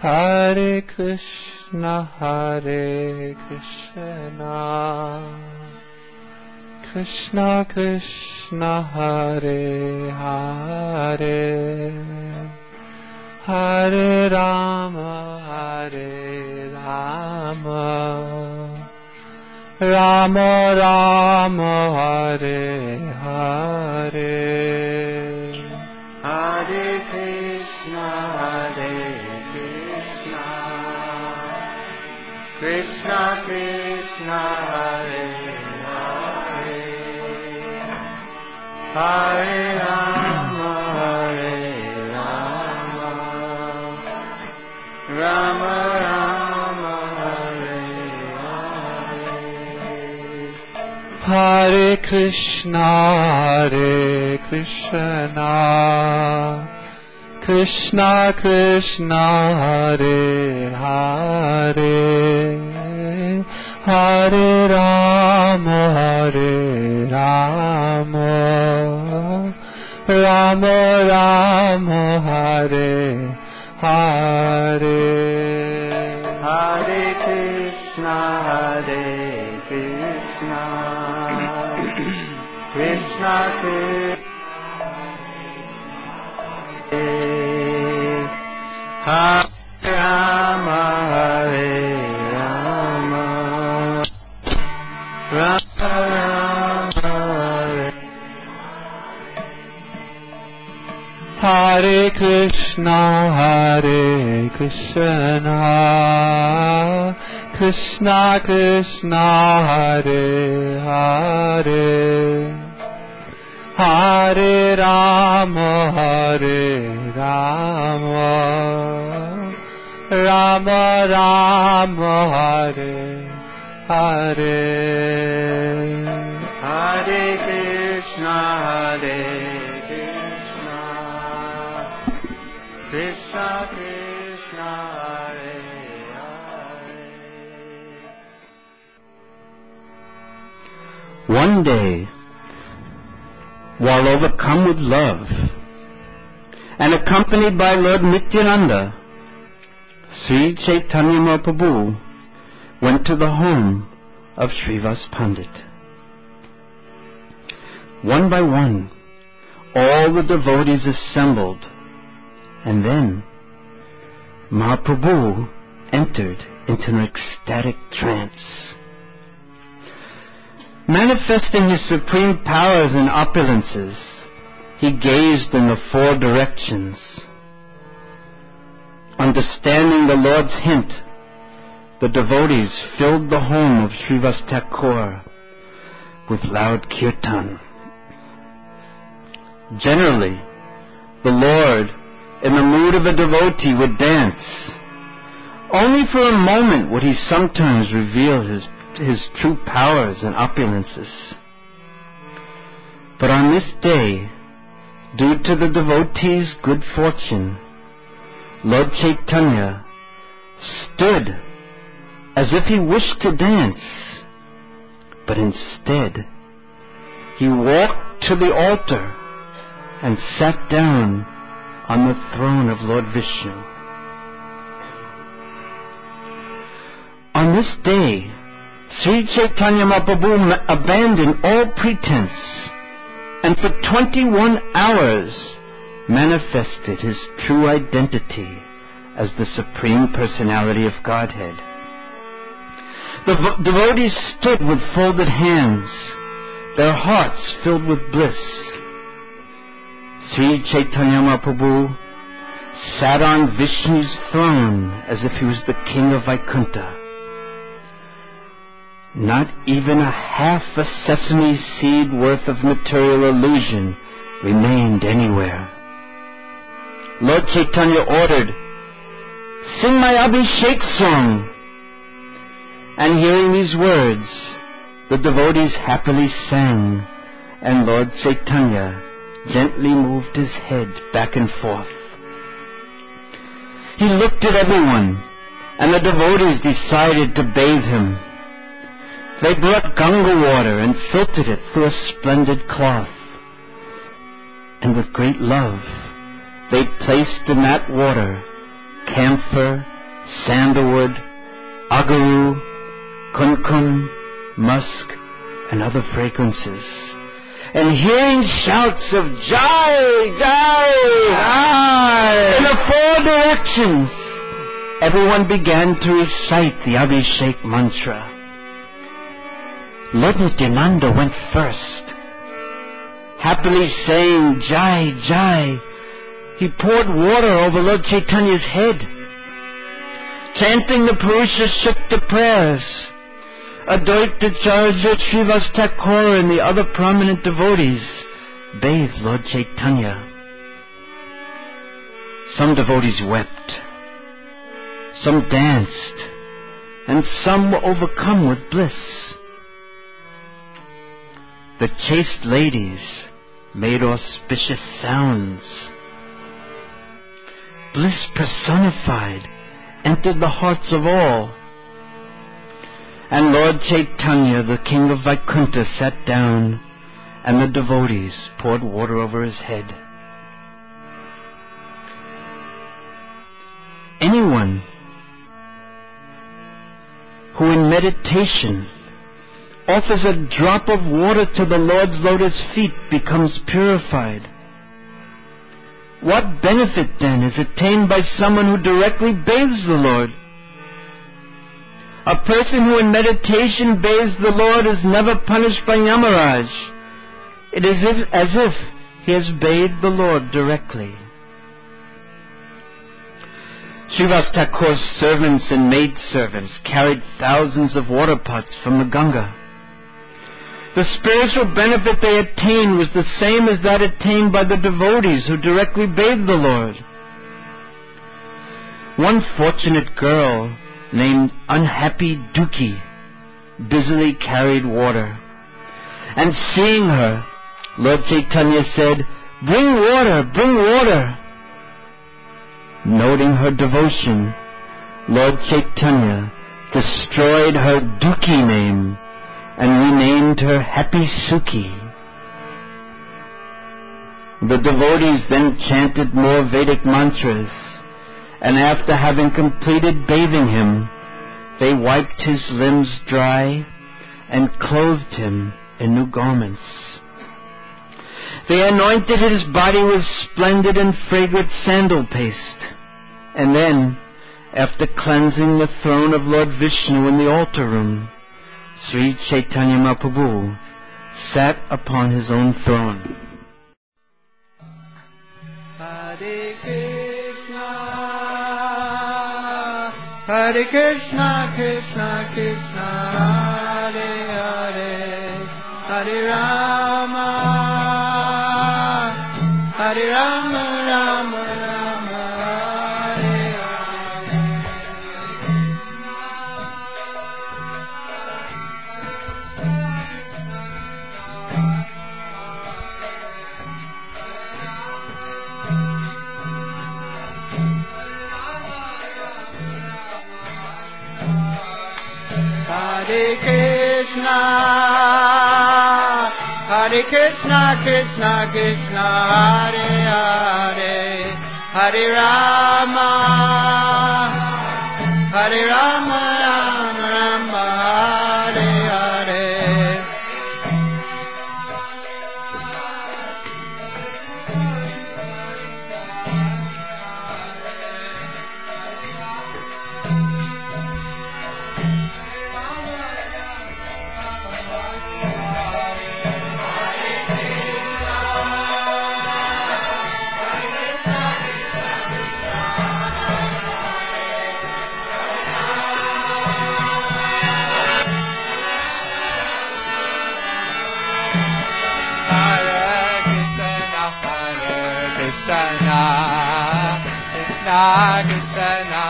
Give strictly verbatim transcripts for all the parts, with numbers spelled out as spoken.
Hare Krishna, Hare Krishna, Krishna Krishna, Hare Hare, Hare Rama, Hare Rama, Rama Rama, Hare Hare, Hare Krishna, Hare Krishna, Krishna Krishna, Hare Hare, Hare Rama, Hare Rama, Rama Rama, Hare Hare, Hare Krishna, Hare Krishna, Krishna Krishna, Hare Hare, Hare Rama, Hare Rama, Rama Rama, Hare Hare, Hare Krishna, Hare Krishna, Krishna Krishna, Hare Rama, Hare Rama, Rama Rama, Hare Krishna, Hare Krishna, Krishna Krishna, Hare Hare, Hare Rama, Hare Rama, Rama Rama, Hare Hare, Hare Krishna, Hare Krishna, Krishna Krishna, Hare Hare. One day, while overcome with love and accompanied by Lord Nityananda, Sri Chaitanya Mahaprabhu went to the home of Srivas Pandit. One by one, all the devotees assembled, and then Mahaprabhu entered into an ecstatic trance. Manifesting his supreme powers and opulences, he gazed in the four directions. Understanding the Lord's hint, the devotees filled the home of Srivas Thakur with loud kirtan. Generally, the Lord, in the mood of a devotee, would dance. Only for a moment would he sometimes reveal his, his true powers and opulences. But on this day, due to the devotee's good fortune, Lord Chaitanya stood as if he wished to dance, but instead he walked to the altar and sat down on the throne of Lord Vishnu. On this day, Sri Chaitanya Mahaprabhu abandoned all pretense and for twenty-one hours manifested his true identity as the Supreme Personality of Godhead. The vo- devotees stood with folded hands, their hearts filled with bliss. Sri Chaitanya Mahaprabhu sat on Vishnu's throne as if he was the king of Vaikuntha. Not even a half a sesame seed worth of material illusion remained anywhere. Lord Chaitanya ordered, "Sing my Abhishek song." And hearing these words, the devotees happily sang, and Lord Chaitanya gently moved his head back and forth. He looked at everyone, and the devotees decided to bathe him. They brought Ganga water and filtered it through a splendid cloth. And with great love, they placed in that water camphor sandalwood, agaru, kumkum, musk, and other fragrances. And hearing shouts of Jai, Jai, Jai in the four directions, everyone began to recite the Abhishek mantra. Lord Nityananda went first. Happily saying Jai, Jai, he poured water over Lord Chaitanya's head. Chanting the Purusha Sukta prayers, Advaitacharya Srivas Thakur and the other prominent devotees bathed Lord Chaitanya. Some devotees wept, some danced, and some were overcome with bliss. The chaste ladies made auspicious sounds. Bliss personified entered the hearts of all. And Lord Chaitanya, the king of Vaikuntha, sat down, and the devotees poured water over his head. Anyone who in meditation offers a drop of water to the Lord's lotus feet becomes purified. What benefit then is attained by someone who directly bathes the Lord? A person who in meditation bathes the Lord is never punished by Yamaraj. It is if, as if he has bathed the Lord directly. Srivas Thakur's servants and maidservants carried thousands of water pots from the Ganga. The spiritual benefit they attained was the same as that attained by the devotees who directly bathed the Lord. One fortunate girl named Unhappy Dukhi busily carried water. And seeing her, Lord Chaitanya said, "Bring water, bring water." Noting her devotion, Lord Chaitanya destroyed her Dukhi name and renamed her Happy Sukhi. The devotees then chanted more Vedic mantras, and after having completed bathing him, they wiped his limbs dry and clothed him in new garments. They anointed his body with splendid and fragrant sandal paste, and then, after cleansing the throne of Lord Vishnu in the altar room, Sri Chaitanya Mahaprabhu sat upon his own throne. Hare Krishna, Hare Krishna, Krishna Krishna, Hare Hare, Hare Rama, Hare Rama, Rama Rama, Hare Hare. Hare Krishna, Hare Krishna, Krishna Krishna, Hare Hare, Hare Rama, Hare Rama, Rama Rama, Hare Hare. Krishna, Krishna Krishna,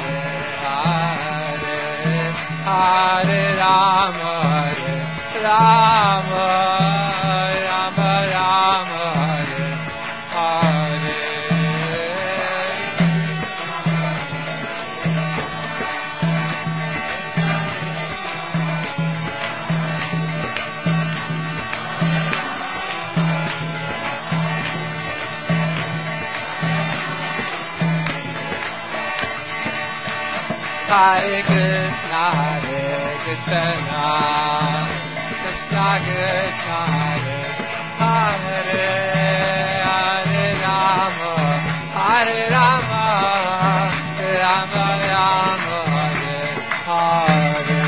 Hare Hare, Hare Rama, Hare Rama, Rama Rama, Hare Hare. Hare Krishna, Hare Krishna, Krishna Krishna, Hare Hare, Hare Rama, Hare Rama, Rama Rama, Hare Hare.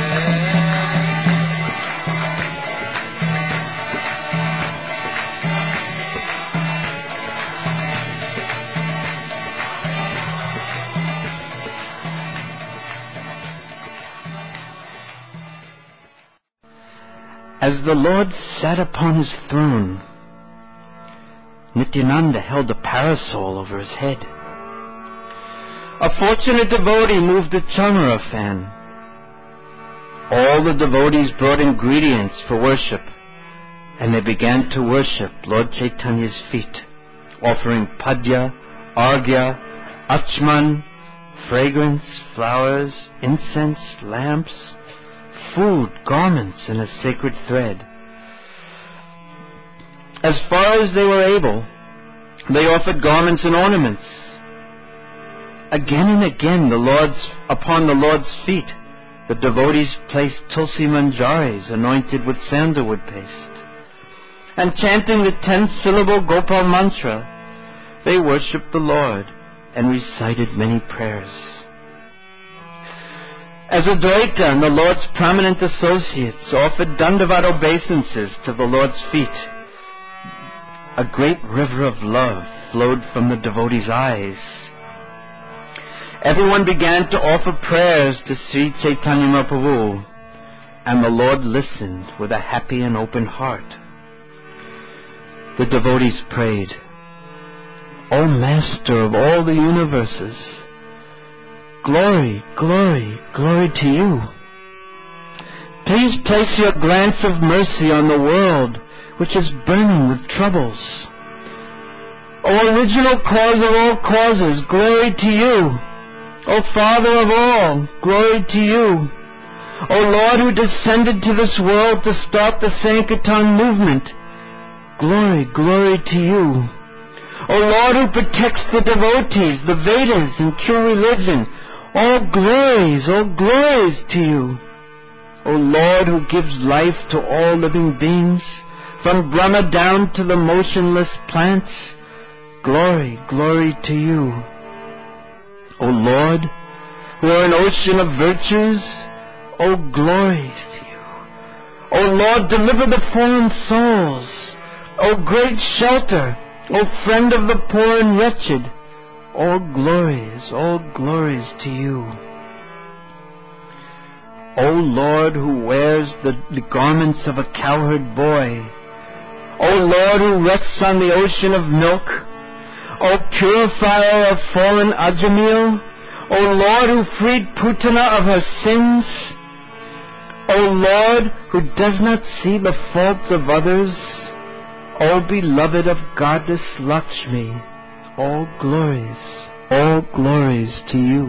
As the Lord sat upon his throne, Nityananda held a parasol over his head. A fortunate devotee moved a chamara fan. All the devotees brought ingredients for worship, and they began to worship Lord Chaitanya's feet, offering padya, arghya, achman, fragrance, flowers, incense, lamps, food, garments, and a sacred thread. As far as they were able, they offered garments and ornaments. Again and again, the Lord's, upon the Lord's feet, the devotees placed tulsi manjaris anointed with sandalwood paste, and chanting the ten-syllable Gopal mantra, they worshipped the Lord and recited many prayers. As Advaita and the Lord's prominent associates offered dandavat obeisances to the Lord's feet, a great river of love flowed from the devotees' eyes. Everyone began to offer prayers to Sri Chaitanya Mahaprabhu, and the Lord listened with a happy and open heart. The devotees prayed, "O Master of all the universes, glory, glory, glory to you. Please place your glance of mercy on the world, which is burning with troubles. O original cause of all causes, glory to you. O Father of all, glory to you. O Lord who descended to this world to start the Sankirtan movement, glory, glory to you. O Lord who protects the devotees, the Vedas, and true religion, all glories, all glories to you. O Lord who gives life to all living beings, from Brahma down to the motionless plants, glory, glory to you. O Lord, who are an ocean of virtues, all glories to you. O Lord, deliver the fallen souls. O great shelter, O friend of the poor and wretched, all glories, all glories to you. O Lord who wears the, the garments of a cowherd boy, O Lord who rests on the ocean of milk, O purifier of fallen Ajamil, O Lord who freed Putana of her sins, O Lord who does not see the faults of others, O beloved of Goddess Lakshmi, all glories, all glories to you.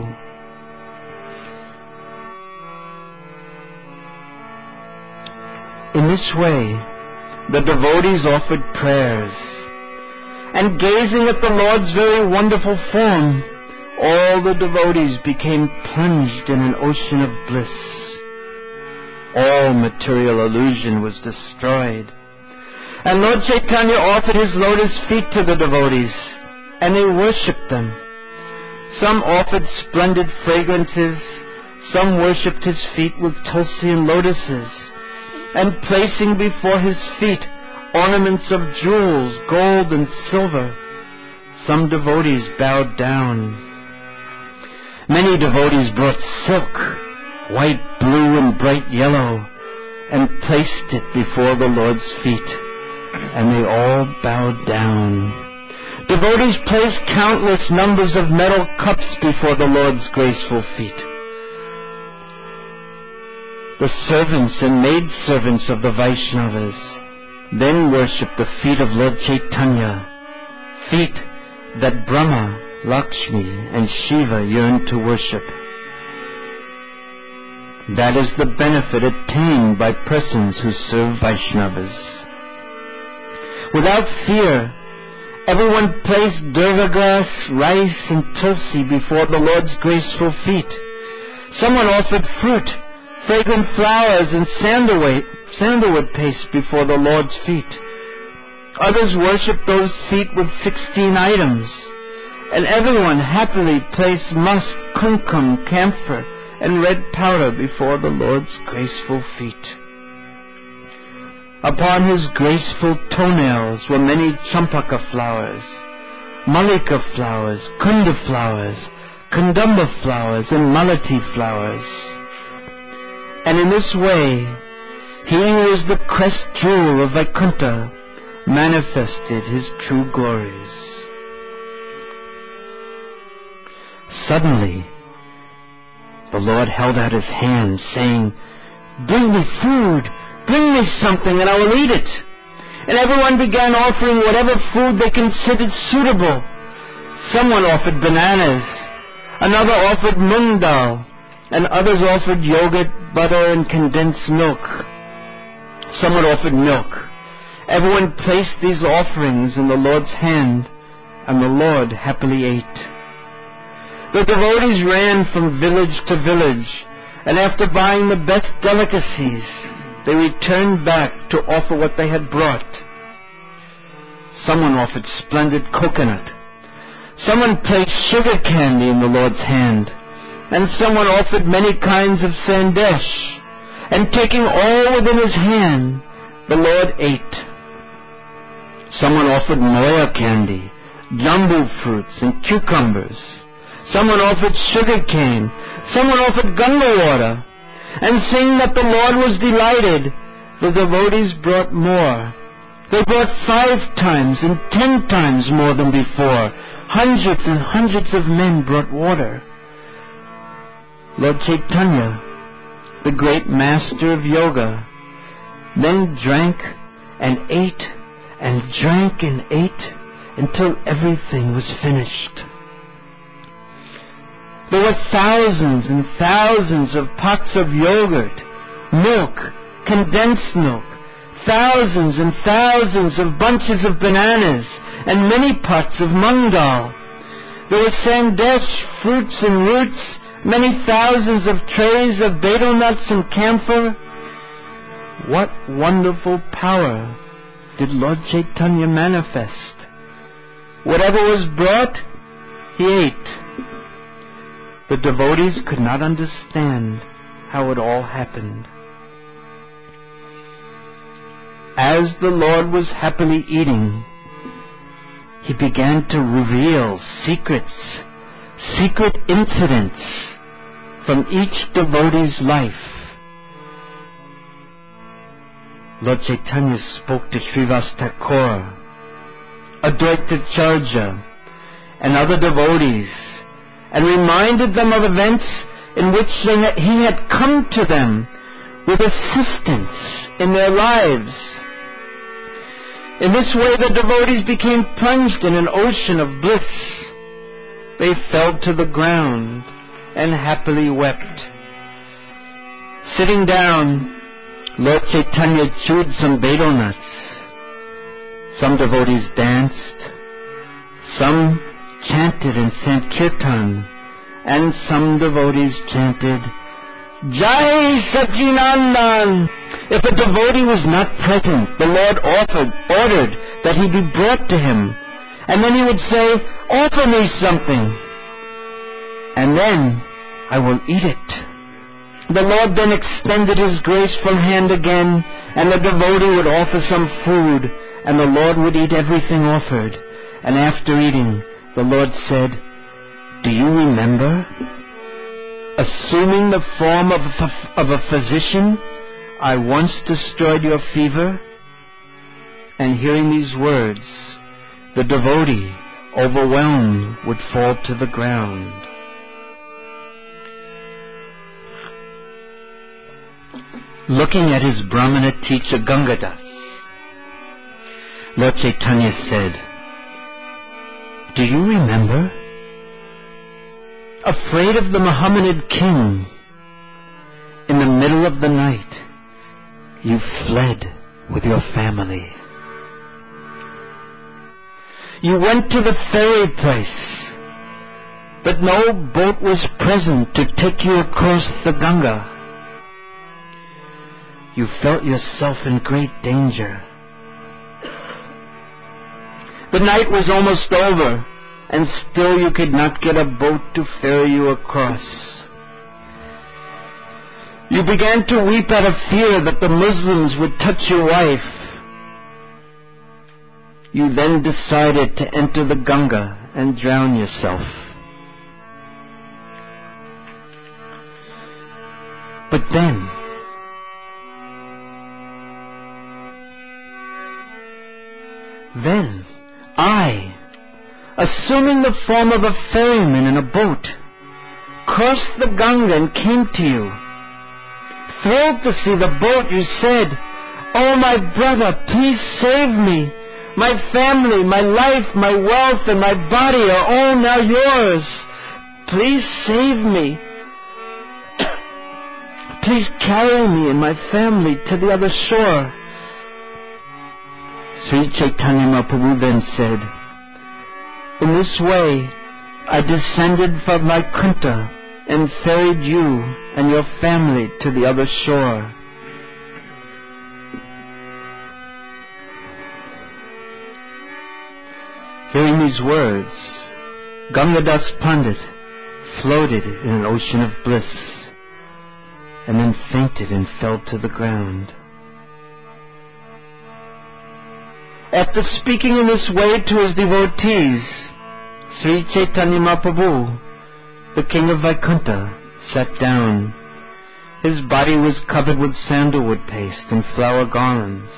In this way, the devotees offered prayers, and gazing at the Lord's very wonderful form, all the devotees became plunged in an ocean of bliss. All material illusion was destroyed, and Lord Chaitanya offered his lotus feet to the devotees, and they worshipped them. Some offered splendid fragrances, some worshipped his feet with tulsi and lotuses, and placing before his feet ornaments of jewels, gold and silver, some devotees bowed down. Many devotees brought silk, white, blue, and bright yellow, and placed it before the Lord's feet, and they all bowed down. Devotees placed countless numbers of metal cups before the Lord's graceful feet. The servants and maidservants of the Vaishnavas then worshipped the feet of Lord Chaitanya, feet that Brahma, Lakshmi, and Shiva yearned to worship. That is the benefit attained by persons who serve Vaishnavas. Without fear, everyone placed durva grass, rice, and tulsi before the Lord's graceful feet, Someone offered fruit, fragrant flowers, and sandalwood, sandalwood paste before the Lord's feet. Others worshipped those feet with sixteen items, and everyone happily placed musk, kumkum, camphor, and red powder before the Lord's graceful feet. Upon his graceful toenails were many champaka flowers, mallika flowers, kunda flowers, kandamba flowers, and malati flowers. And in this way, he who is the crest jewel of Vaikuntha manifested his true glories. Suddenly, the Lord held out his hand, saying, "Bring me food, bring me something, and I will eat it." And everyone began offering whatever food they considered suitable. Someone offered bananas, another offered mung dal, and others offered yogurt, butter, and condensed milk. Someone offered milk. Everyone placed these offerings in the Lord's hand, and the Lord happily ate. The devotees ran from village to village, and after buying the best delicacies, they returned back to offer what they had brought. Someone offered splendid coconut. Someone placed sugar candy in the Lord's hand, and someone offered many kinds of sandesh. And taking all within his hand, the Lord ate. Someone offered moya candy, jambu fruits, and cucumbers. Someone offered sugar cane. Someone offered Ganga water. And seeing that the Lord was delighted, the devotees brought more. They brought five times and ten times more than before. Hundreds and hundreds of men brought water. Lord Chaitanya, the great master of yoga, then drank and ate and drank and ate until everything was finished. There were thousands and thousands of pots of yogurt, milk, condensed milk, thousands and thousands of bunches of bananas, and many pots of mung dal. There were sandesh, fruits and roots, many thousands of trays of betel nuts and camphor. What wonderful power did Lord Chaitanya manifest? Whatever was brought, he ate. The devotees could not understand how it all happened. As the Lord was happily eating, he began to reveal secrets, secret incidents from each devotee's life. Lord Chaitanya spoke to Srivas Thakur, Advaita Charja, and other devotees, and reminded them of events in which he had come to them with assistance in their lives. In this way, the devotees became plunged in an ocean of bliss. They fell to the ground and happily wept. Sitting down, Lord Chaitanya chewed some betel nuts. Some devotees danced, some chanted and sang kirtan, and some devotees chanted, Jai Sachinandan. If a devotee was not present, the Lord offered, ordered that he be brought to him, and then he would say, offer me something, and then I will eat it. The Lord then extended his graceful hand again, and the devotee would offer some food, and the Lord would eat everything offered. And after eating, the Lord said, do you remember? Assuming the form of a, of a physician, I once destroyed your fever. And hearing these words, the devotee, overwhelmed, would fall to the ground. Looking at his Brahmana teacher Gangadas, Lord Chaitanya said, do you remember? Afraid of the Mohammedan king, in the middle of the night, you fled with your family. You went to the ferry place. but no boat was present to take you across the Ganga. You felt yourself in great danger. The night was almost over, and still you could not get a boat to ferry you across. You began to weep out of fear that the Muslims would touch your wife. You then decided to enter the Ganga and drown yourself. But then, then I, assuming the form of a ferryman in a boat, crossed the Ganga and came to you. Thrilled to see the boat, you said, "Oh, my brother, please save me. My family, my life, my wealth, and my body are all now yours. Please save me. Please carry me and my family to the other shore." Sri Chaitanya Mahaprabhu then said, "In this way, I descended from Vaikuntha and ferried you and your family to the other shore." Hearing these words, Gangadas Pandit floated in an ocean of bliss, and then fainted and fell to the ground. After speaking in this way to his devotees, Sri Chaitanya Mahaprabhu, the king of Vaikuntha, sat down. His body was covered with sandalwood paste and flower garlands.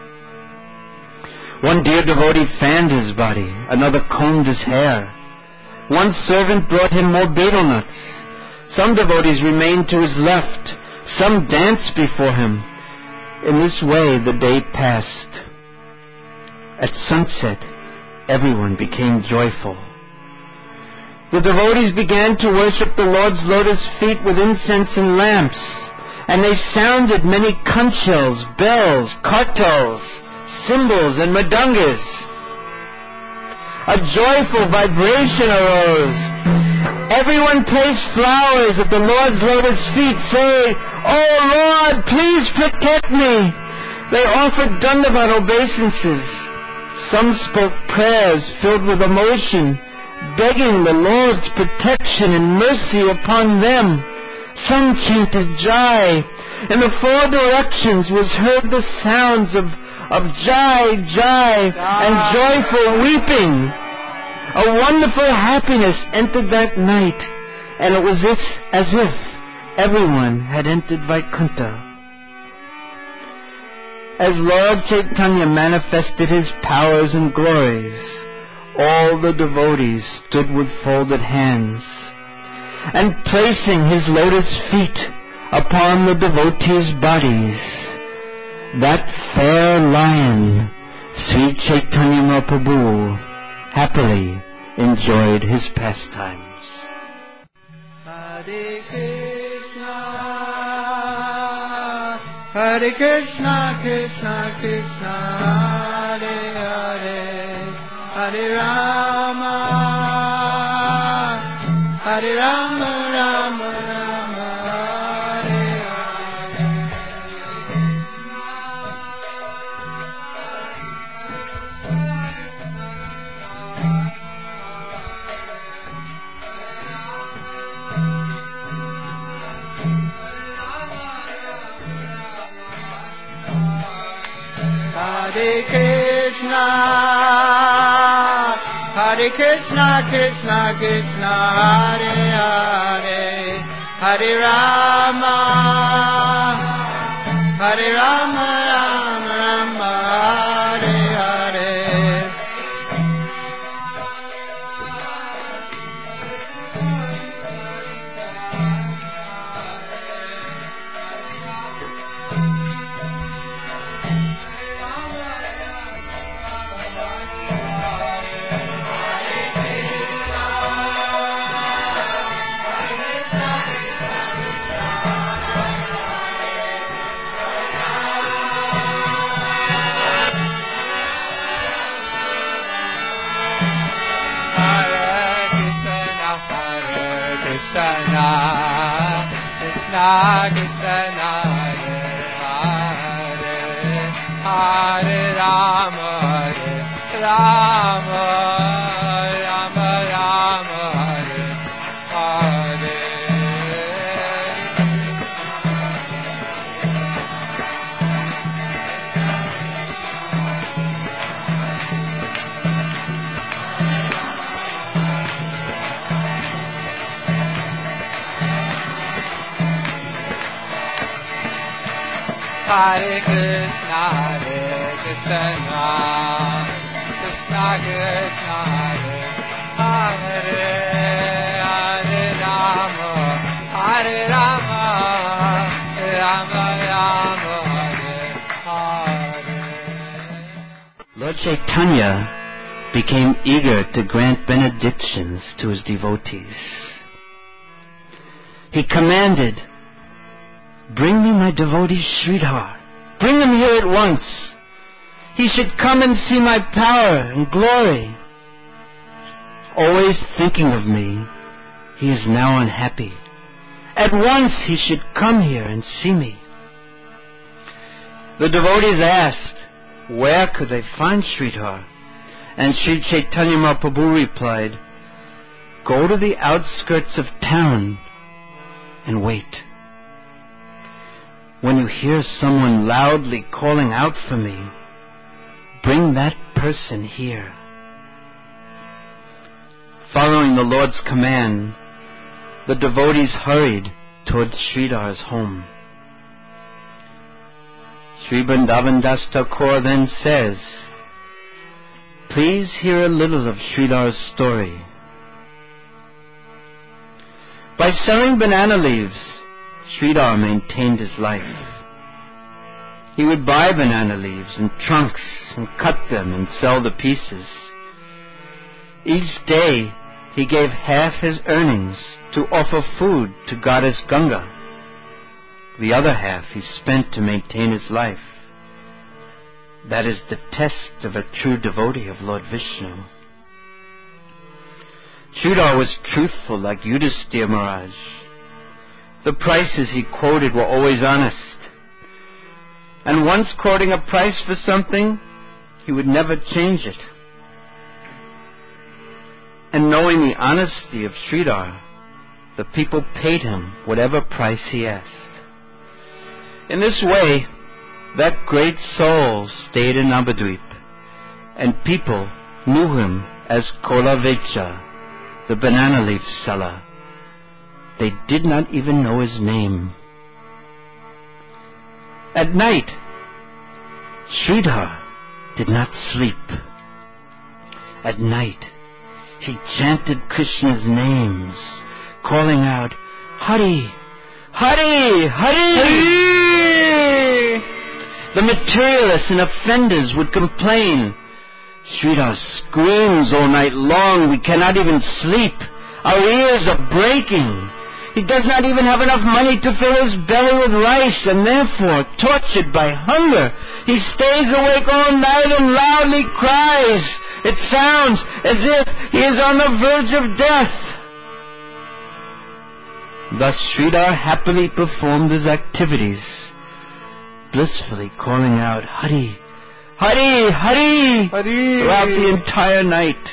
One dear devotee fanned his body, another combed his hair. One servant brought him more betel nuts. Some devotees remained to his left. Some danced before him. In this way the day passed. At sunset, everyone became joyful. The devotees began to worship the Lord's lotus feet with incense and lamps, and they sounded many conch shells, bells, kartals, cymbals, and mridangas. A joyful vibration arose. Everyone placed flowers at the Lord's lotus feet, saying, "Oh Lord, please protect me." They offered Dandavat obeisances. Some spoke prayers filled with emotion, begging the Lord's protection and mercy upon them. Some chanted Jai. In the four directions was heard the sounds of, of Jai, Jai, and joyful weeping. A wonderful happiness entered that night, and it was as, as if everyone had entered Vaikuntha. As Lord Chaitanya manifested his powers and glories, all the devotees stood with folded hands, and placing his lotus feet upon the devotees' bodies, that fair lion, Sri Chaitanya Mahaprabhu, happily enjoyed his pastimes. Hare Krishna, Hare Krishna, Krishna Krishna, Hare Hare, Hare Rama, Hare Rama, Rama Rama, Hare Hare. Hare Krishna, Hare Krishna, Krishna Krishna, Hare Hare, Hare Rama, Hare Rama, Rama Rama, Hare Hare. Krishna, Krishna Krishna, Hare Hare, Hare Rama, Hare Rama, Rama Rama, Hare Hare. Hare Krishna, Hare Krishna, Krishna Krishna, Hare Hare, Hare Rama, Hare Rama, Rama Rama, Hare Hare. Lord Chaitanya became eager to grant benedictions to his devotees. He commanded, "Bring me my devotee Sridhar. Bring him here at once. He should come and see my power and glory. Always thinking of me, he is now unhappy. At once he should come here and see me." The devotees asked, where could they find Sridhar? And Sri Chaitanya Mahaprabhu replied, "Go to the outskirts of town and wait. When you hear someone loudly calling out for me, bring that person here." Following the Lord's command, the devotees hurried towards Sridhar's home. Sri Vrindavan Das Thakur then says, "Please hear a little of Sridhar's story. By selling banana leaves, Sridhar maintained his life. He would buy banana leaves in trunks and cut them and sell the pieces. Each day he gave half his earnings to offer food to Goddess Ganga. The other half he spent to maintain his life. That is the test of a true devotee of Lord Vishnu." Sridhar was truthful like Yudhisthira Maharaj. The prices he quoted were always honest. And once quoting a price for something, he would never change it. And knowing the honesty of Sridhar, the people paid him whatever price he asked. In this way, that great soul stayed in Navadvip, and people knew him as Kola Vecha, the banana leaf seller. They did not even know his name. At night, Sridhar did not sleep. At night, he chanted Krishna's names, calling out, "Hari, Hari, Hari!" Hari! The materialists and offenders would complain, "Sridhar screams all night long. We cannot even sleep. Our ears are breaking. He does not even have enough money to fill his belly with rice, and therefore, tortured by hunger, he stays awake all night and loudly cries. It sounds as if he is on the verge of death." Thus Sridhar happily performed his activities, blissfully calling out, "Hari, Hari, Hari!" Hari! throughout the entire night.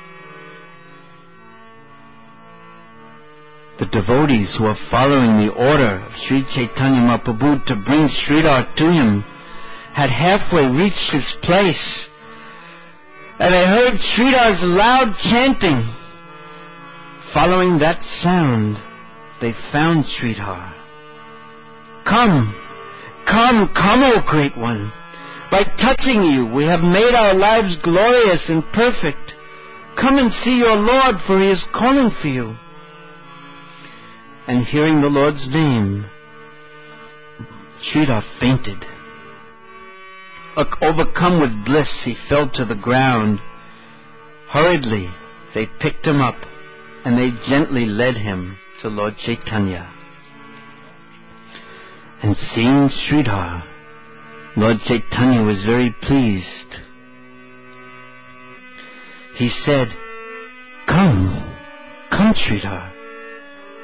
The devotees who were following the order of Sri Chaitanya Mahaprabhu to bring Sridhar to him had halfway reached his place, and they heard Sridhar's loud chanting. Following that sound, they found Sridhar. "Come, come, come, O Great One! By touching you, we have made our lives glorious and perfect. Come and see your Lord, for he is calling for you." And hearing the Lord's name, Sridhar fainted. Overcome with bliss, he fell to the ground. Hurriedly, they picked him up, and they gently led him to Lord Chaitanya. And seeing Sridhar, Lord Chaitanya was very pleased. He said, "Come, come, Sridhar.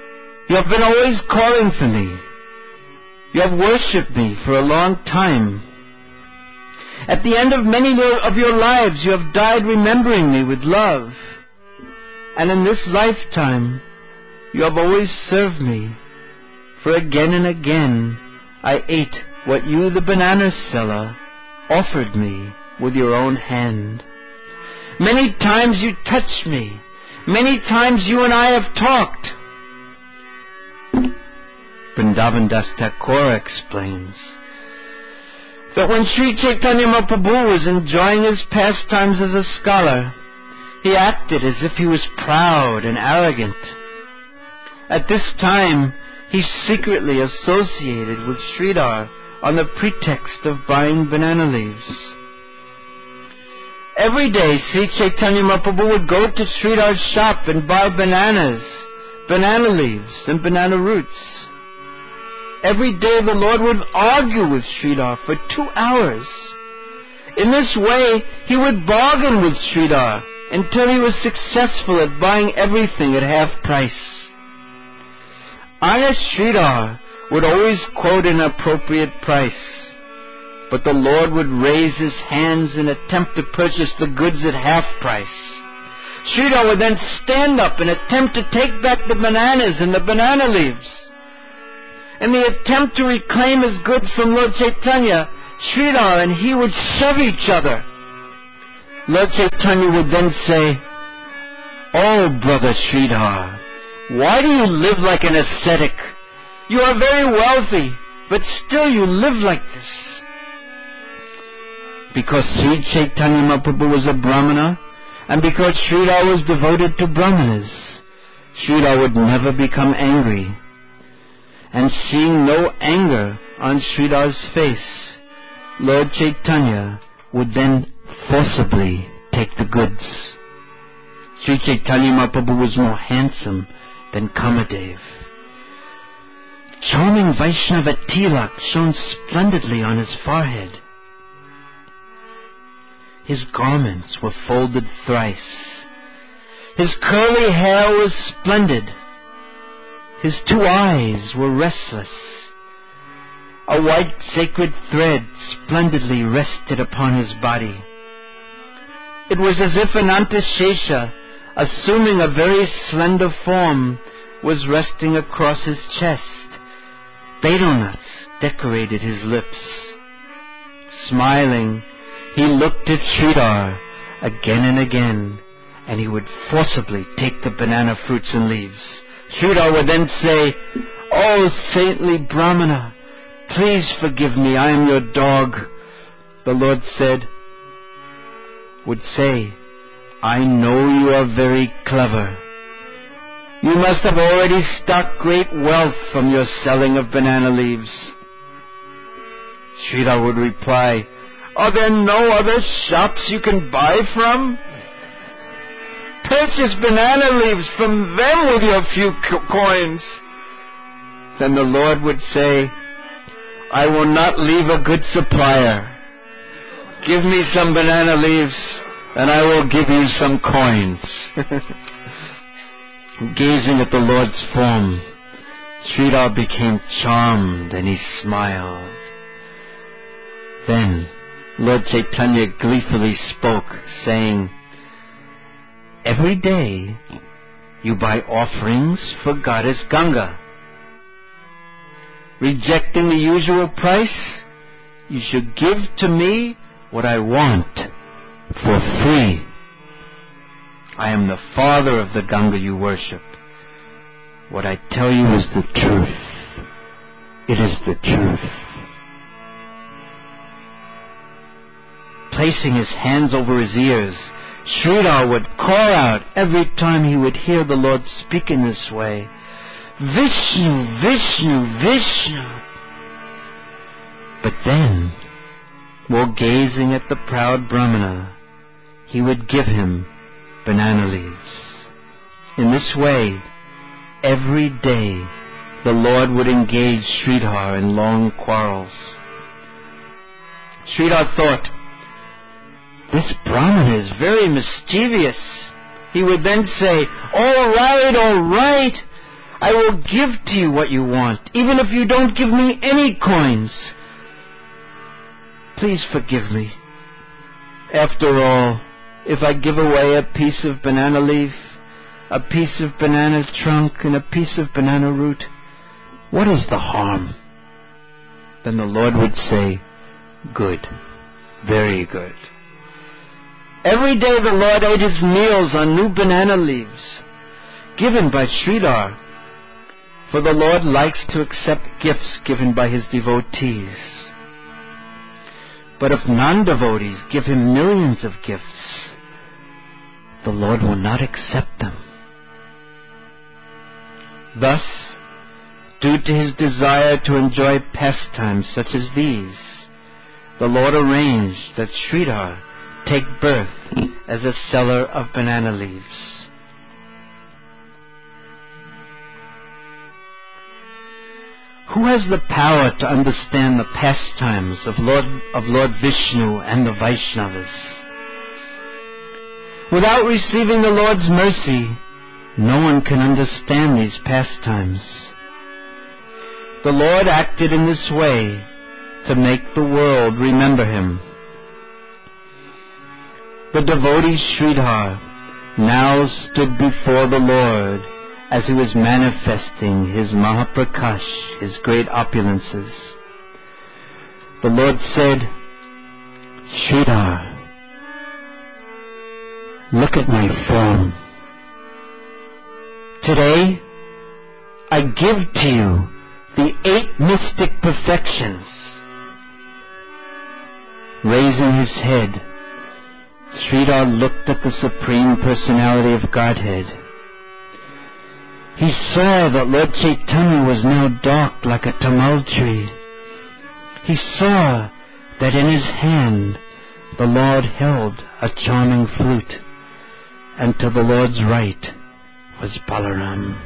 You have been always calling for me. You have worshipped me for a long time. At the end of many of your lives, you have died remembering me with love. And in this lifetime, you have always served me. For again and again, I ate what you, the banana seller, offered me with your own hand. Many times you touched me. Many times you and I have talked. Vrindavan Das Thakur explains that when Sri Chaitanya Mahaprabhu was enjoying his pastimes as a scholar, he acted as if he was proud and arrogant. At this time, he secretly associated with Sridhar on the pretext of buying banana leaves. Every day, Sri Chaitanya Mahaprabhu would go to Sridhar's shop and buy bananas, banana leaves, and banana roots. Every day the Lord would argue with Sridhar for two hours. In this way, he would bargain with Sridhar until he was successful at buying everything at half price. Honest Sridhar would always quote an appropriate price, but the Lord would raise his hands and attempt to purchase the goods at half price. Sridhar would then stand up and attempt to take back the bananas and the banana leaves. In the attempt to reclaim his goods from Lord Chaitanya, Sridhar and he would shove each other. Lord Chaitanya would then say, "Oh, brother Sridhar, why do you live like an ascetic? You are very wealthy, but still you live like this." Because Sri Chaitanya Mahaprabhu was a Brahmana, and because Sridhar was devoted to Brahmanas, Sridhar would never become angry. And seeing no anger on Sridhar's face, Lord Chaitanya would then forcibly take the goods. Sri Chaitanya Mahaprabhu was more handsome than Kamadev. Charming Vaishnava tilak shone splendidly on his forehead. His garments were folded thrice. His curly hair was splendid. His two eyes were restless. A white sacred thread splendidly rested upon his body. It was as if Ananta Shesha, assuming a very slender form, was resting across his chest. Betel nuts decorated his lips. Smiling, he looked at Sridhar again and again, and he would forcibly take the banana fruits and leaves. Sridhar would then say, "Oh, saintly Brahmana, please forgive me, I am your dog." The Lord said, would say, "I know you are very clever. You must have already stocked great wealth from your selling of banana leaves." Sridhar would reply, "Are there no other shops you can buy from? Purchase banana leaves from them with your few co- coins. Then the Lord would say, "I will not leave a good supplier. Give me some banana leaves, and I will give you some coins." Gazing at the Lord's form, Sridhar became charmed and he smiled. Then Lord Chaitanya gleefully spoke, saying, "Every day you buy offerings for Goddess Ganga. Rejecting the usual price, you should give to me what I want for free. I am the father of the Ganga you worship. What I tell you is the truth. It is the truth." Placing his hands over his ears, Sridhar would call out every time he would hear the Lord speak in this way, "Vishnu, Vishnu, Vishnu." But then, while gazing at the proud Brahmana, he would give him banana leaves. In this way, every day, the Lord would engage Sridhar in long quarrels. Sridhar thought, "This Brahmana is very mischievous." He would then say, "All right, all right, I will give to you what you want, even if you don't give me any coins. Please forgive me. After all, if I give away a piece of banana leaf, a piece of banana trunk, and a piece of banana root, what is the harm? Then the Lord would say, good, very good. Every day the Lord ate his meals on new banana leaves, given by Sridhar, for the Lord likes to accept gifts given by his devotees. But if non-devotees give him millions of gifts, the Lord will not accept them. Thus, due to his desire to enjoy pastimes such as these, the Lord arranged that Sridhar take birth as a seller of banana leaves. Who has the power to understand the pastimes of Lord, of Lord Vishnu and the Vaishnavas? Without receiving the Lord's mercy, no one can understand these pastimes. The Lord acted in this way to make the world remember him. The devotee Sridhar now stood before the Lord as he was manifesting his Mahaprakash, his great opulences. The Lord said, Sridhar, look at my form. Today, I give to you the eight mystic perfections. Raising his head, Sridhar looked at the Supreme Personality of Godhead. He saw that Lord Chaitanya was now dark like a tamal tree. He saw that in his hand the Lord held a charming flute, and to the Lord's right was Balaram.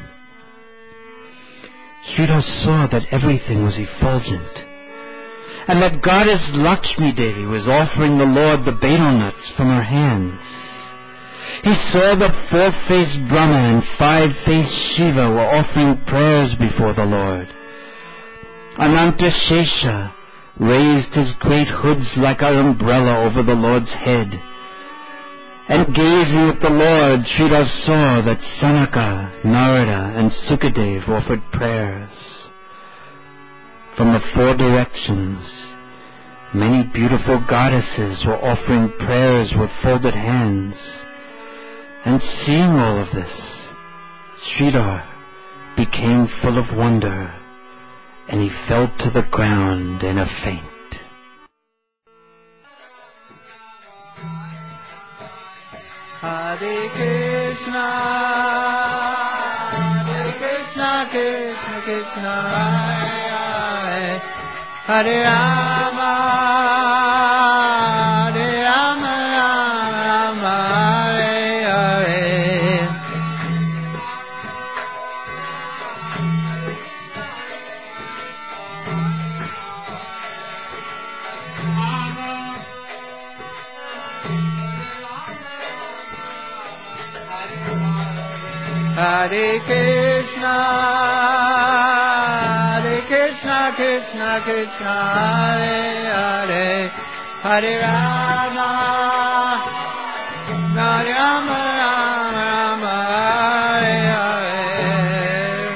Sridhar saw that everything was effulgent, and that Goddess Lakshmi Devi was offering the Lord the betel nuts from her hands. He saw that four-faced Brahma and five-faced Shiva were offering prayers before the Lord. Ananta Shesha raised his great hoods like an umbrella over the Lord's head. And gazing at the Lord, Sridhar saw that Sanaka, Narada, and Sukadev offered prayers. From the four directions, many beautiful goddesses were offering prayers with folded hands. And seeing all of this, Sridhar became full of wonder, and he fell to the ground in a faint. Hare Krishna, Hare Krishna, Krishna Krishna, Hare Hare, Hare Rama, Hare Rama, Rama Hare Hare. Hare Krishna, Hare Krishna, Krishna Krishna, Hare Hare, Hare Rama, Hare Rama, Rama Hare Hare.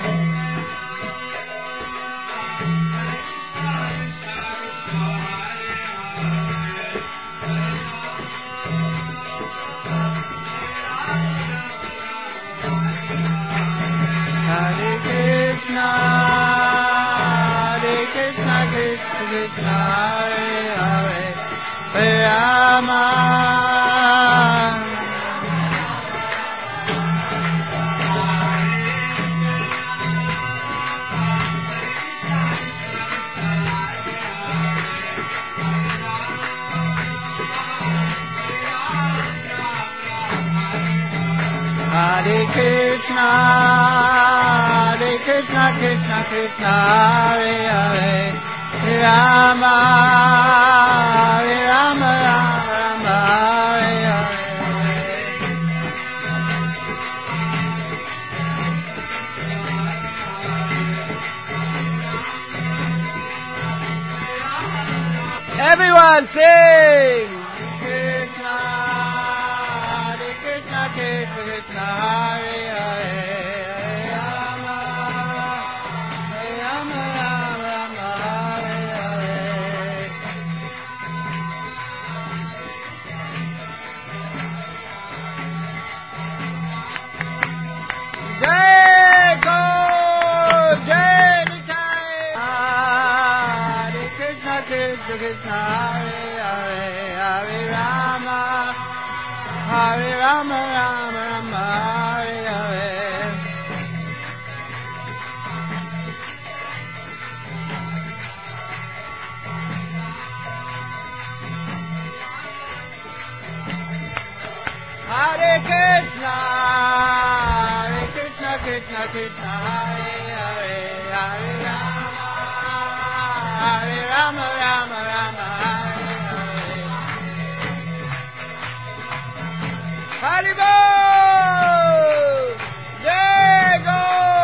Hare Krishna, Hare Krishna, Krishna Krishna, Hare Hare, Hare Rama. Hare Krishna, Hare Krishna, Krishna Krishna, Hare Hare, Hare Rama, Hare Rama, Rama Hare Hare. on, sing! Krishna, Hare Krishna, Krishna Krishna, Hare Hare, Hare Rama, Hare Rama, Rama Rama, Hare Hare. Jai Go, Jai Nitai, Hare Krishna, Krishna Krishna, Hare Hare, Hare Rama, Hare Rama, Rama Rama, Hare Hare. Hare Krishna, Hare Krishna, Krishna Krishna, Hare Hare, Hare Rama, Hare Rama, Rama Rama, Hare Hare. Haribo, Jai Go.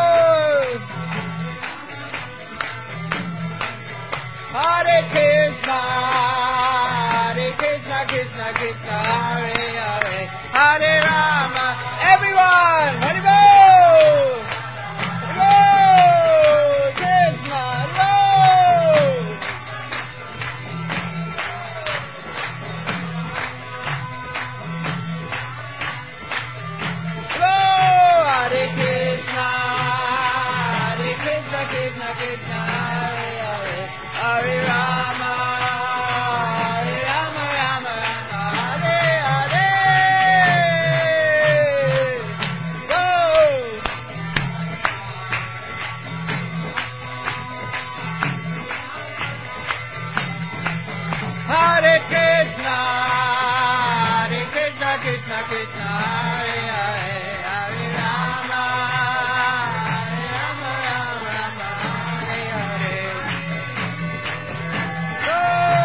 Hare Krishna, Hare Krishna, Krishna Krishna, Hare Hare, Hare Rama. Everyone, Haribo, Haribo, Krishna, Haribo. Hello, Hare Krishna, Hare Krishna, Krishna Krishna, Hare Hare, Hare Rama, Hare Rama, Rama Rama, Hare Hare. Go. Hare Krishna, Hare Krishna, Krishna Krishna, Hare Hare, Hare Rama, Hare Rama, Rama Rama, Hare Hare. Go.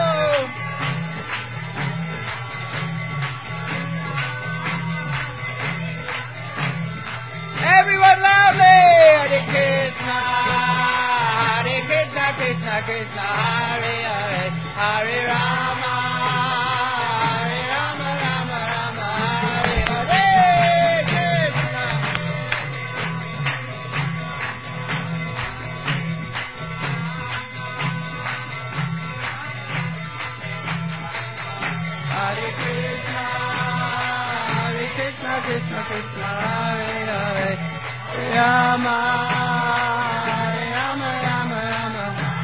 Everyone loudly, Hare Krishna, Hare Krishna, Krishna Krishna, Hare Hare, Hare Rama, Hare Rama, Rama Rama, Hare Hare. Krishna. Hare Krishna, Hare Krishna, Krishna Krishna, Hare Hare, Hare Rama, Hare Rama, Rama Rama.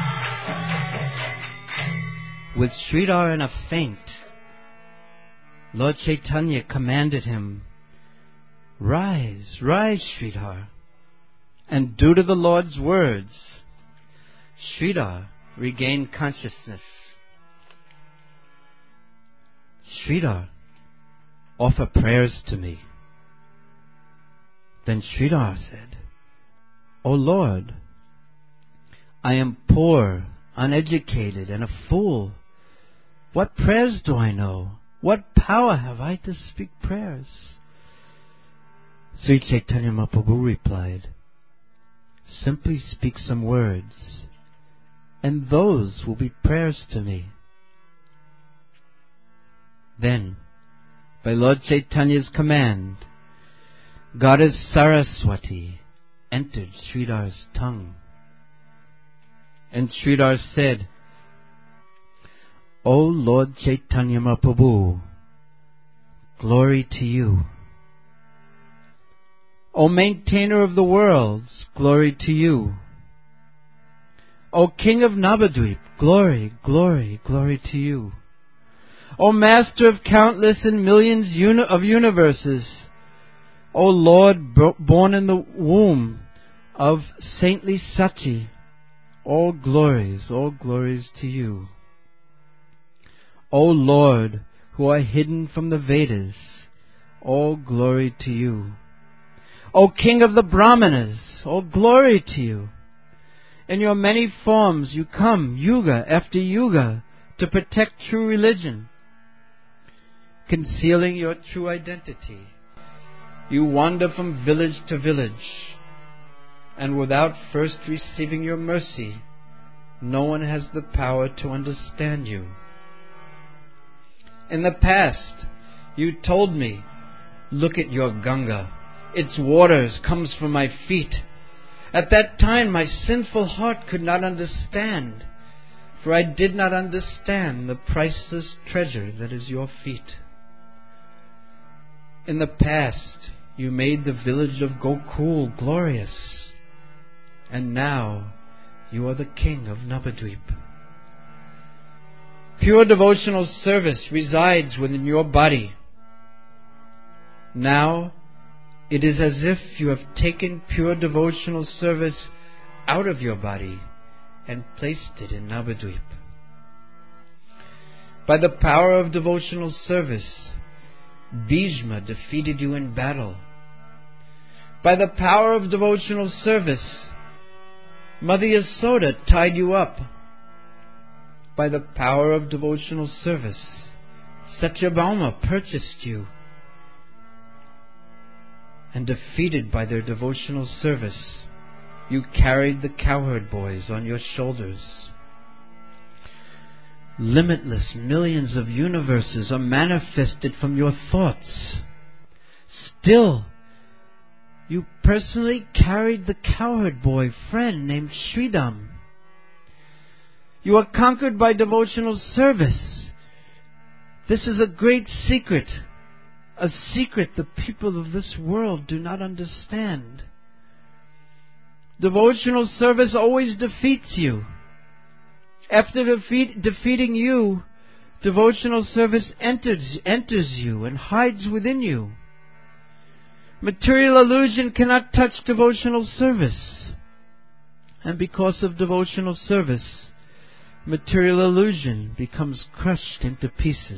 With Sridhar in a faint, Lord Chaitanya commanded him, "Rise, rise, Sridhar, and due to the Lord's words, Sridhar regained consciousness. Sridhar, offer prayers to me." Then Sridhar said, "O Lord, I am poor, uneducated, and a fool. What prayers do I know? What power have I to speak prayers?" Sri Chaitanya Mahaprabhu replied, "Simply speak some words, and those will be prayers to me." Then, by Lord Chaitanya's command, Goddess Saraswati entered Sridhar's tongue. And Sridhar said, "O Lord Chaitanya Mahaprabhu, glory to you. O maintainer of the worlds, glory to you. O King of Navadvip, glory, glory, glory to you. O Master of countless and millions uni- of universes, O Lord b- born in the womb of saintly Sachi, all glories, all glories to you. O Lord, who are hidden from the Vedas, all glory to you. O King of the Brahmanas, all glory to you. In your many forms you come, yuga after yuga, to protect true religion. Concealing your true identity, you wander from village to village, and without first receiving your mercy, no one has the power to understand you. In the past, you told me, look at your Ganga. Its waters comes from my feet. At that time, my sinful heart could not understand, for I did not understand the priceless treasure that is your feet. In the past, you made the village of Gokul glorious, and now you are the king of Navadvip. Pure devotional service resides within your body. Now, it is as if you have taken pure devotional service out of your body and placed it in Navadvip. By the power of devotional service, Bhishma defeated you in battle. By the power of devotional service, Mother Yasoda tied you up. By the power of devotional service, Satyabhama purchased you. And defeated by their devotional service, you carried the cowherd boys on your shoulders. Limitless millions of universes are manifested from your thoughts. Still, you personally carried the cowherd boy friend named Sridham. You are conquered by devotional service. This is a great secret, a secret the people of this world do not understand. Devotional service always defeats you. After defeat, defeating you, devotional service enters, enters you and hides within you. Material illusion cannot touch devotional service. And because of devotional service, material illusion becomes crushed into pieces.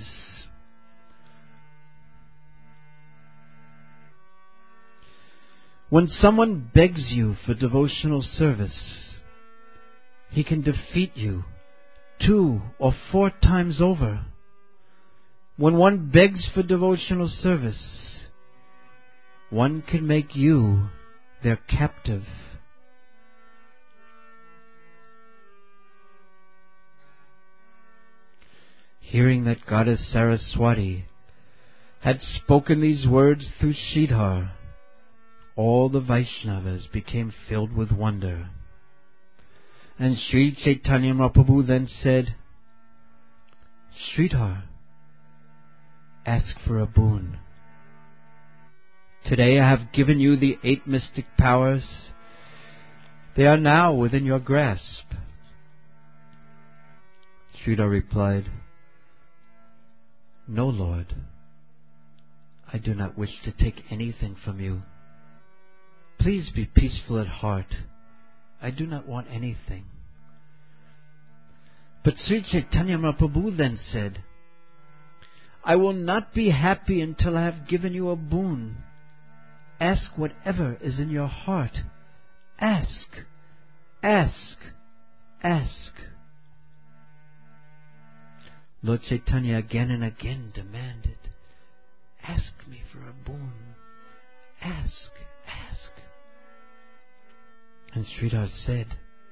When someone begs you for devotional service, he can defeat you two or four times over. When one begs for devotional service, one can make you their captive. Hearing that Goddess Saraswati had spoken these words through Sridhar, all the Vaishnavas became filled with wonder. And Sri Chaitanya Mahaprabhu then said, Sridhar, ask for a boon. Today I have given you the eight mystic powers. They are now within your grasp. Sridhar replied, No, Lord, I do not wish to take anything from you. Please be peaceful at heart. I do not want anything. But Sri Chaitanya Mahaprabhu then said, I will not be happy until I have given you a boon. Ask whatever is in your heart. Ask, ask, ask. Lord Chaitanya again and again demanded, Ask me for a boon. Ask, ask. And Sridhar said,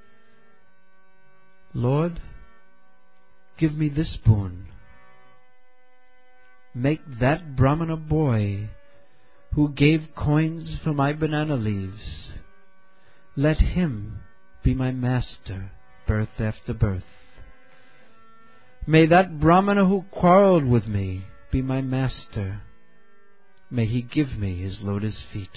Lord, give me this boon. Make that Brahmana boy who gave coins for my banana leaves, let him be my master birth after birth. May that Brahmana who quarreled with me be my master. May he give me his lotus feet.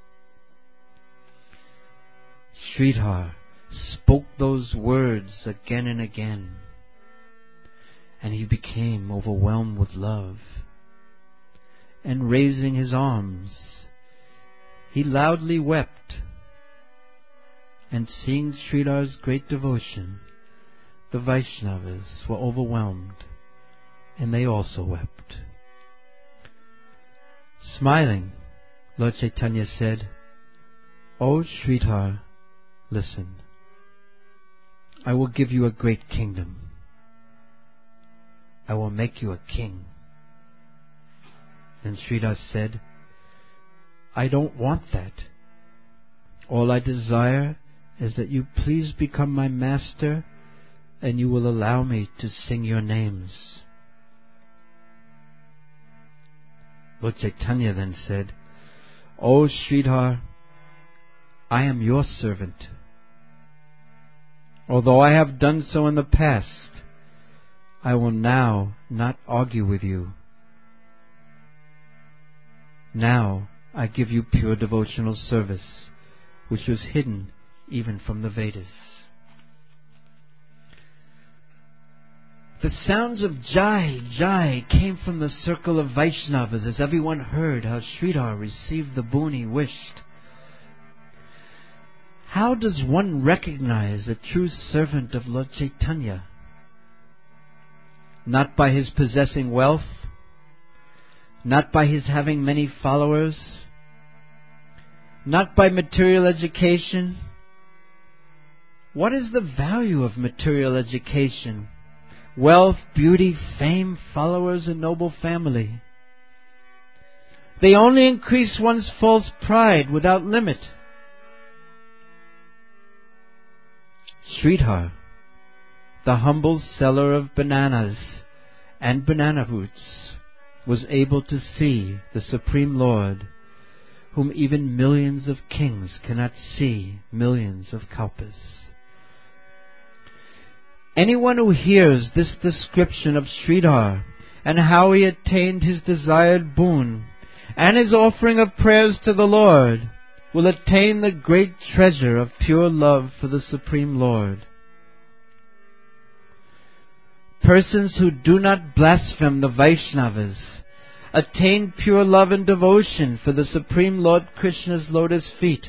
Sridhar spoke those words again and again, and he became overwhelmed with love. And raising his arms, he loudly wept. And seeing Sridhar's great devotion, the Vaishnavas were overwhelmed, and they also wept. Smiling, Lord Chaitanya said, O Sridhar, listen. I will give you a great kingdom. I will make you a king. And Sridhar said, I don't want that. All I desire is that you please become my master and you will allow me to sing your names. Lord Chaitanya then said, "O Sridhar, I am your servant. Although I have done so in the past, I will now not argue with you. Now I give you pure devotional service, which was hidden even from the Vedas." The sounds of Jai, Jai came from the circle of Vaishnavas as everyone heard how Sridhar received the boon he wished. How does one recognize a true servant of Lord Chaitanya? Not by his possessing wealth, not by his having many followers, not by material education. What is the value of material education? Wealth, beauty, fame, followers, a noble family. They only increase one's false pride without limit. Sridhar, the humble seller of bananas and banana roots, was able to see the Supreme Lord, whom even millions of kings cannot see millions of kalpas. Anyone who hears this description of Sridhar and how he attained his desired boon and his offering of prayers to the Lord will attain the great treasure of pure love for the Supreme Lord. Persons who do not blaspheme the Vaishnavas attain pure love and devotion for the Supreme Lord Krishna's lotus feet.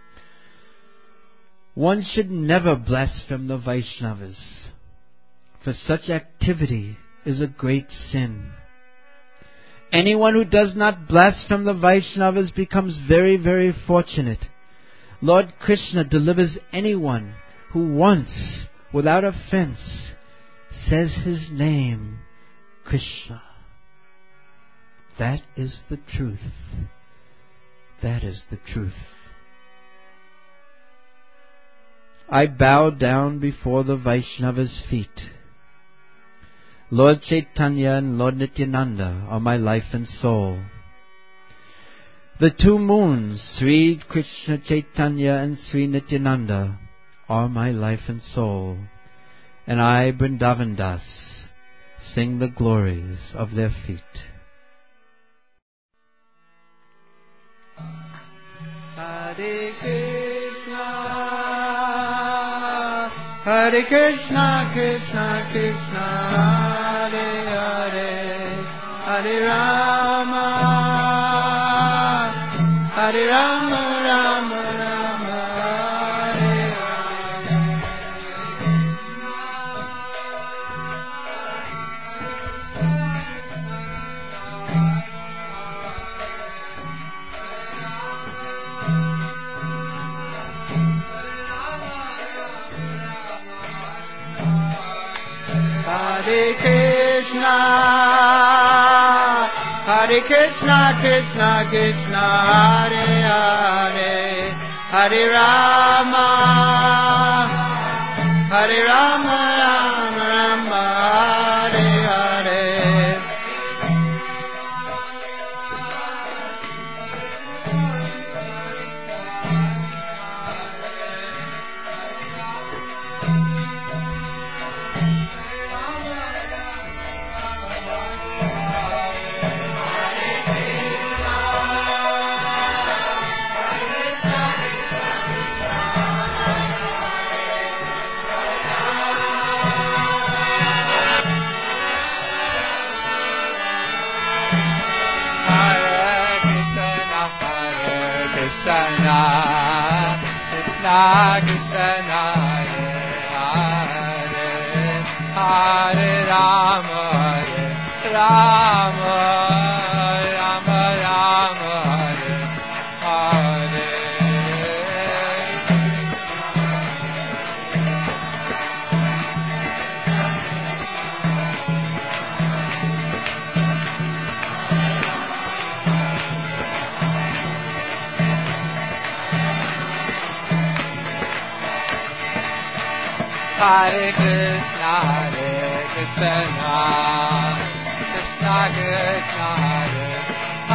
One should never blaspheme the Vaishnavas, for such activity is a great sin. Anyone who does not blaspheme the Vaishnavas becomes very, very fortunate. Lord Krishna delivers anyone who once, without offense, says his name, Krishna. That is the truth. That is the truth. I bow down before the Vaishnava's feet. Lord Chaitanya and Lord Nityananda are my life and soul. The two moons, Sri Krishna Chaitanya and Sri Nityananda, are my life and soul. And I, Vrindavan Das, sing the glories of their feet. Hare Krishna, Hare Krishna, Krishna Krishna, Hare Hare, Hare Rama, Hare Rama, Rama Rama, Hare Hare. Hare Krishna, Hare Krishna, Krishna Krishna, Hare Hare, Hare Rama, Hare Rama, Rama Rama, Hare Hare. Krishna, Krishna Krishna, Hare Hare, Hare Rama, Hare Rama, Rama Rama, Hare Hare. Hare Krishna, Hare Krishna, Krishna Krishna, Hare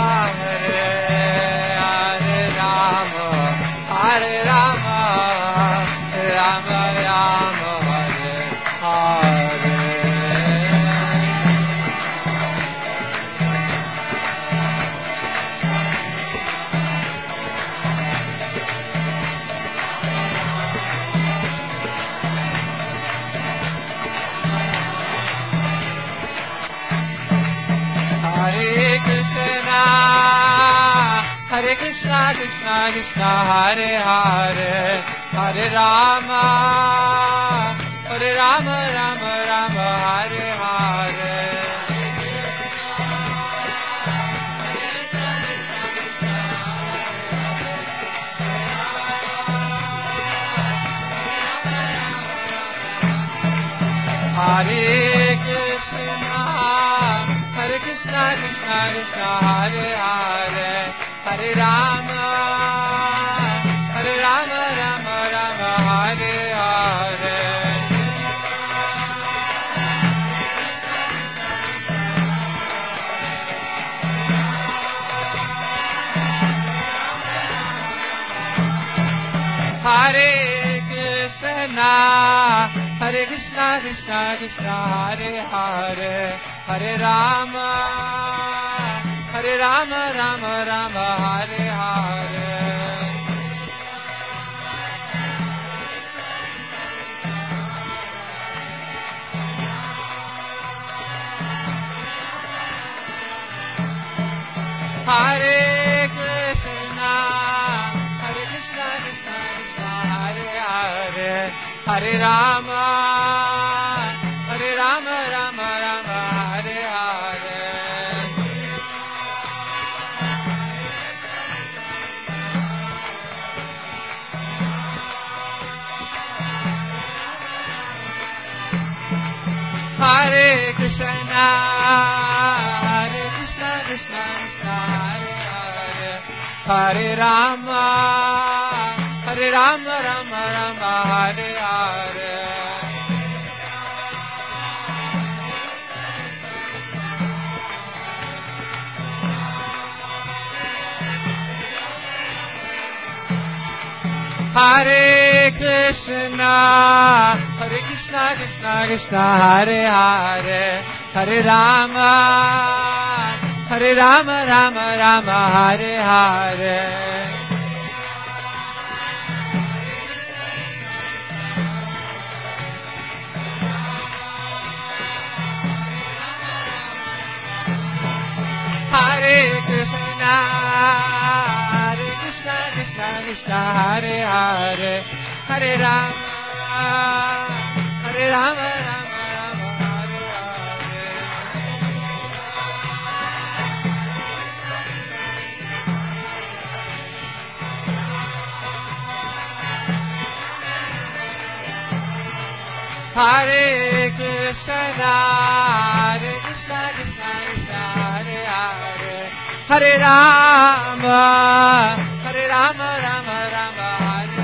Hare Krishna, Hare Krishna, Krishna Krishna, Hare Hare, Hare Rama, Hare Rama, Rama Rama, Hare Hare. Hare Krishna, Hare Krishna, Krishna Krishna, Hare Hare, Hare Rama, Hare Rama, Rama Rama, Hare Hare. Hare Krishna, Hare Krishna, Krishna Krishna, Hare Hare, Hare Rama, Hare Rama, Rama Rama, Hare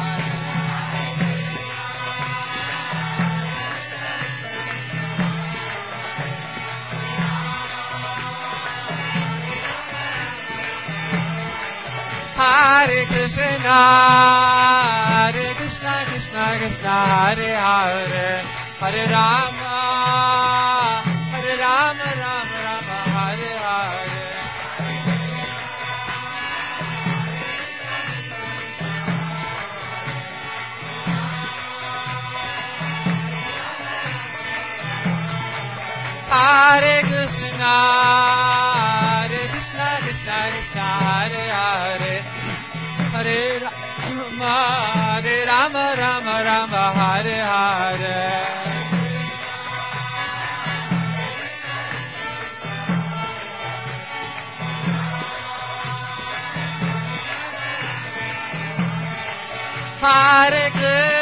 Hare. Hare Krishna, Hare Krishna, Krishna Krishna, Hare Hare, Hare Rama, Hare Rama, Rama Rama, Hare Hare. Hare Krishna, Hare Krishna, Krishna Krishna, Hare Hare, Hare Rama, Hare Rama, Rama Rama, Hare Hare. Hare Krishna,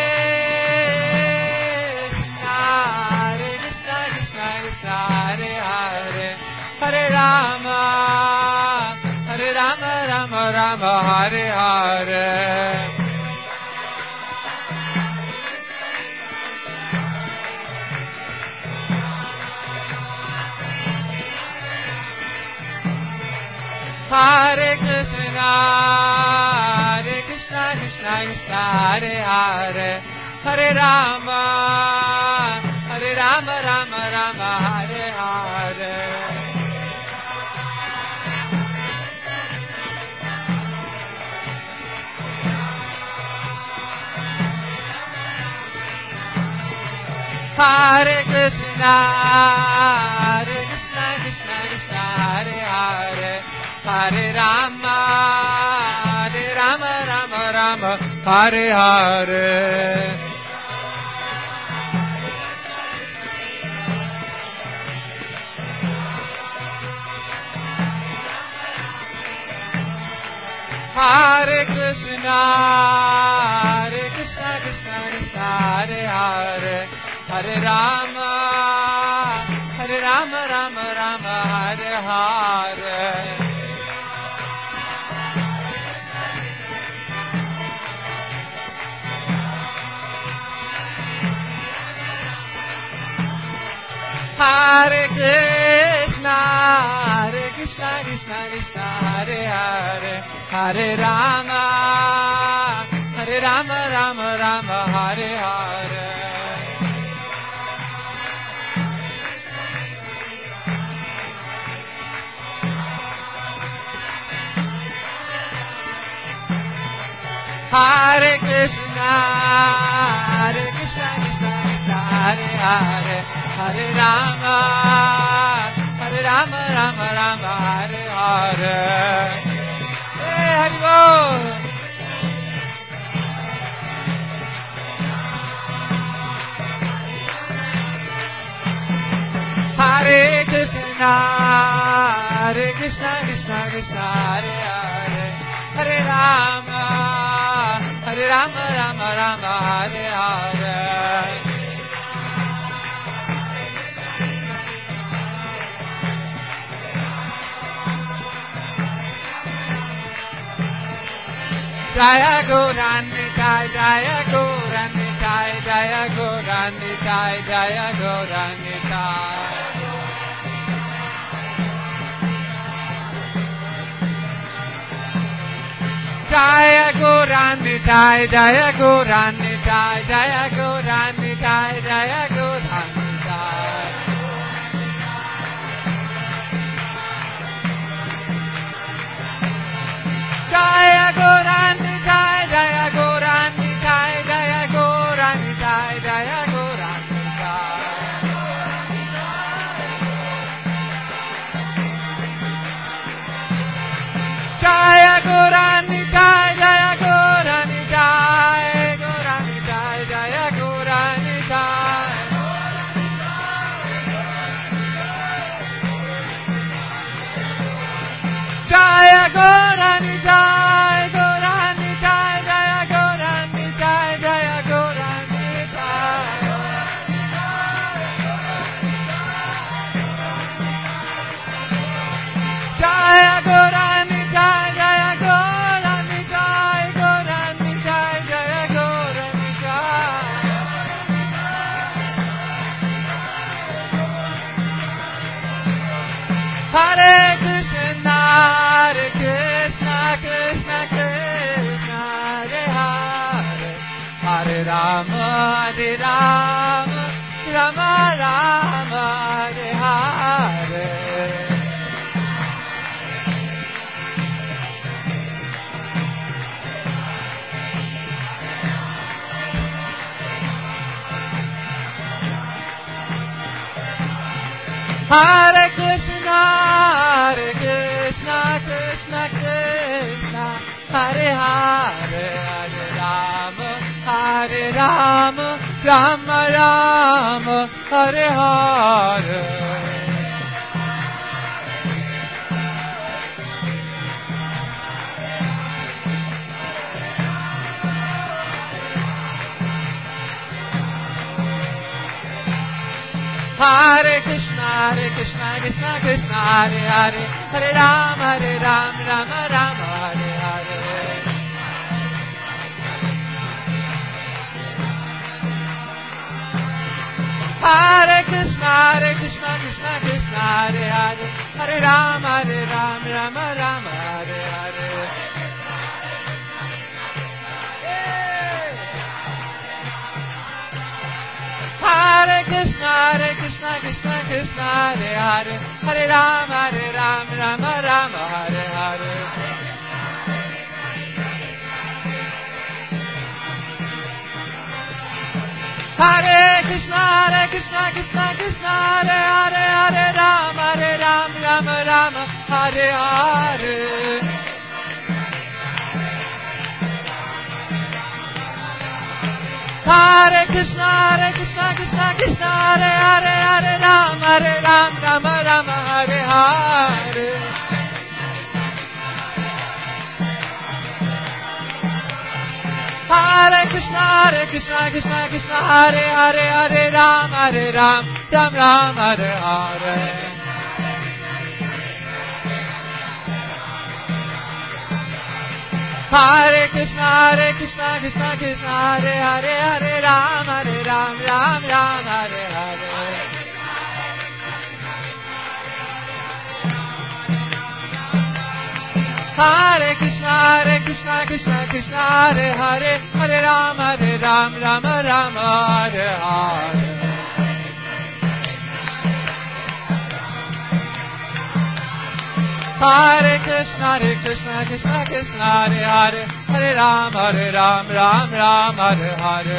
Hare Krishna, Krishna Krishna, Hare Hare, Hare Rama, Hare Rama, Rama Rama, Hare Hare. Hare Krishna, Hare Krishna, Krishna Krishna, Hare Hare, Hare Rama, Hare Rama, Rama Rama, Hare Hare. Hare Krishna, Hare Krishna, Krishna Krishna, Hare Hare, Hare Rama, Hare Rama, Rama Rama, Hare Hare. Hare Krishna, Hare Krishna, Krishna Krishna, Hare Hare, Hare Rama, Hare Rama, Rama Rama, Hare Hare. Hare Krishna, Hare Krishna, Krishna Krishna, Hare Hare, Hare Rama, Hare Rama, Rama Rama, Hare Hare. Hare Krishna, Hare Krishna, Krishna Krishna, Hare Hare, Hare Rama, Hare Rama, Rama Rama, Hare Hare. Hey, Hari Bol. Hare Krishna, Hare Krishna, Krishna Krishna, Hare Hare, Hare Rama, Hare Rama, Rama Rama, Hare Hare. Jaya Gauranitai, Jaya Gauranitai, Jaya Gauranitai, Jaya Gauranitai. Jaya Gauranitai, Jaya Gauranitai, Jaya Gauranitai, Jaya Gauranitai. Jaya Gauranitai, Jaya Gauranitai, Jaya Gauranitai, Jaya Gauranitai. Jaya Gauranitai, Jaya Gauranitai, Gauranitai, Jaya Gauranitai. Jaya Gauranitai, Gauranitai, Jaya Gauranitai, Jaya Gauranitai. Jaya Gauranitai, Jaya Gauranitai, Gauranitai, Jaya Gauranitai. Hare Krishna, Hare Krishna, Krishna Krishna, Hare Hare, Hare Rama, Hare Rama, Rama Rama, Hare Hare. Hare Krishna, Hare Krishna, Krishna Krishna, Hare Hare, Hare Rama, Hare Rama, Rama Rama, Hare Hare. Hare Krishna, Hare Krishna, Krishna Krishna, Hare Hare, Hare Rama, Hare Rama, Rama Rama, Hare Hare. Hare Krishna, Hare Krishna, Krishna Krishna, Hare Hare, Hare Rama, Hare Rama, Rama Rama, Hare Hare. Hare Krishna, Hare Krishna, Krishna Krishna, Hare Hare, Hare Rama, Hare Rama, Rama Rama, Hare Hare. Hare Krishna, Hare Krishna, Krishna Krishna, Hare Hare, Hare Rama, Hare Rama, Rama Rama, Hare Hare. Hare Krishna, Hare Krishna, Krishna Krishna, Hare Hare, Hare Rama, Hare Rama, Rama Rama, Hare Hare. Hare Krishna, Hare Krishna, Krishna Krishna, Hare Hare, Hare Rama, Hare Rama, Rama Rama, Hare Hare. Hare Krishna, Hare Krishna, Krishna Krishna, Hare Hare, Hare Rama, Hare Rama, Rama Rama, Hare Hare. Hare Krishna, Hare Krishna, Krishna Krishna, Hare Hare, Hare Rama, Hare Rama, Rama Rama, Hare Hare. Hare Krishna, Hare Krishna, Krishna Krishna, Hare Hare, Hare Rama, Hare Rama, Rama Rama, Hare Hare.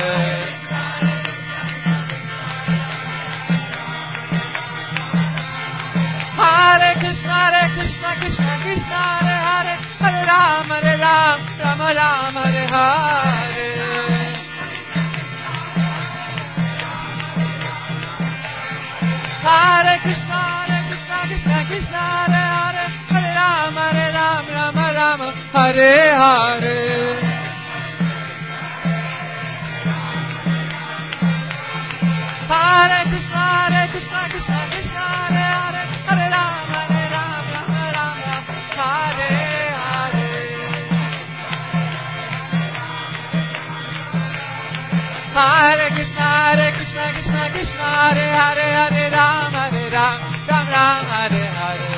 Hare Krishna, Hare Krishna, Krishna Krishna, Hare Hare, Hare Rama, Hare Rama, Rama Rama, Hare Hare. Hare Krishna, Hare Krishna, Krishna Krishna, Hare Hare, Hare Rama, Hare Rama, Rama Rama, Hare Hare. Hare Krishna, Hare Krishna, Krishna Krishna, Hare Hare, Hare Rama, Hare Rama, Rama Rama, Hare Hare. Hare Krishna, Hare Krishna, Krishna Krishna, Hare Hare, Hare Rama, Hare Rama, Rama Rama, Hare Hare.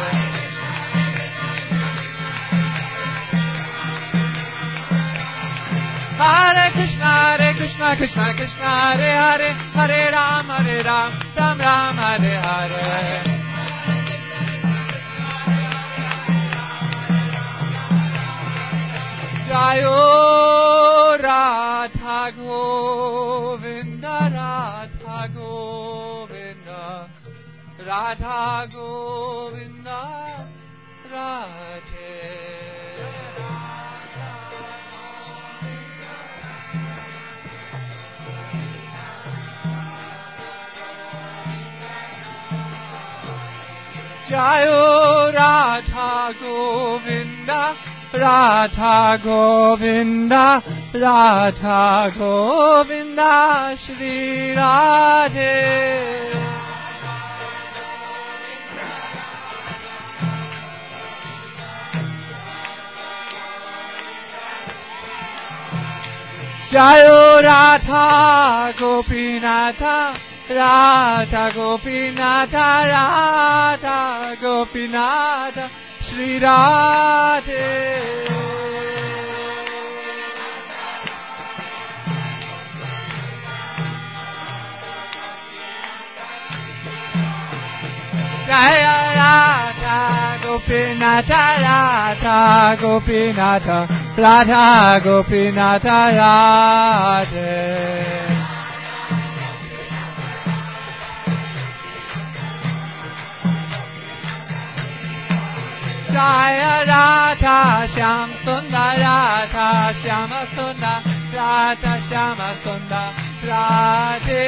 Hare Krishna, Hare Krishna, Krishna Krishna, Hare Hare, Hare Rama, Hare Rama, Rama Rama, Hare Hare. Jayo Radha Govinda, Radha Govinda, Radha Govinda, Radhe. Jayo Radha Govinda, Radha Govinda, Radha Govinda, Shri Radhe. Jayo Radha Gopinatha, Radha Gopinatha, Radha Gopinatha, Shri Radhe. Jaya Radha Gopinatha, Radha Gopinatha, Radha Gopinatha, Radhe. Jaya Radha Shyam Sundar, Radha Shyama Sundar, Radha Shyama Sundar, Radhe.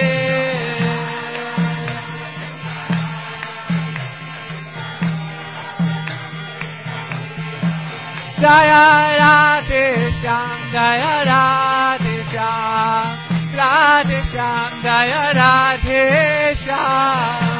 Jaya Radhe Shyam, Jaya Radhe Shyam, Radhe Shyam, Jaya Radhe Shyam.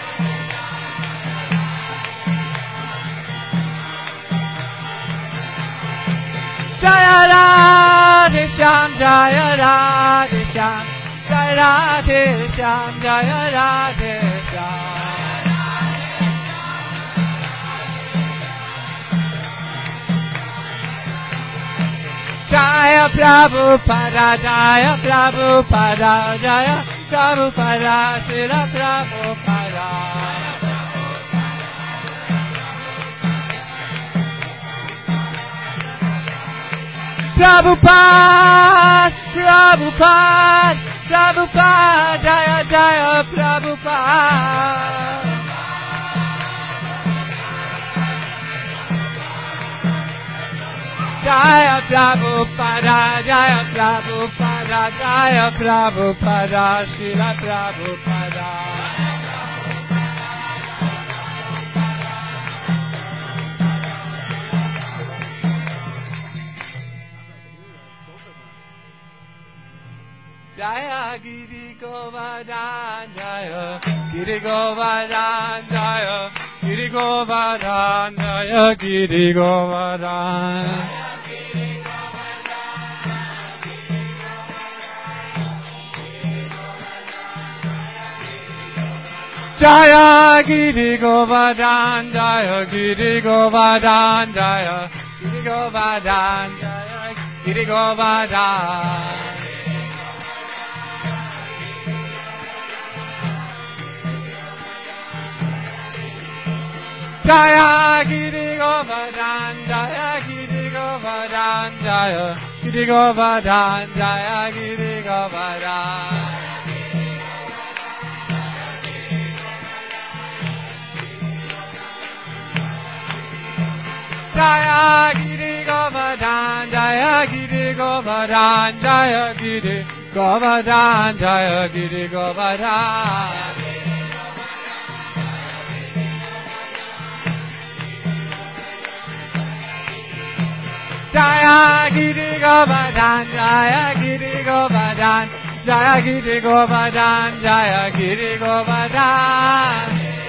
Jaya Radhe Shyam, Jaya Radhe Shyam, Jaya Radhe Shyam, Jaya Radhe Shyam. Jaya Prabhupada, Jaya Prabhupada, Jaya Prabhupada, Srila Prabhupada. Prabhupada, Prabhupada, Prabhupada, Jaya Jaya Prabhupada. Jaya Prabhupada, Jaya Prabhupada, Jaya Prabhupada, Srila Prabhupada. Jaya Giri Govardhan, Jaya Giri Govardhan, Jaya Giri Govardhan, Jaya Giri Govardhan. Jaya Giri Govardhan, Jaya Giri Govardhan, Jaya Giri Govardhan, Jaya Giri Govardhan. Jaya Giri Govardhan, Jaya Giri Govardhan, Jaya Giri Govardhan, Jaya Giri Govardhan. Jaya Giri Govardhan, Jaya Giri Govardhan, Jaya Giri Govardhan, Jaya Giri Govardhan. Jaya Giri Govardhan, Jaya Giri Govardhan, Jaya Giri Govardhan, Jaya Giri Govardhan.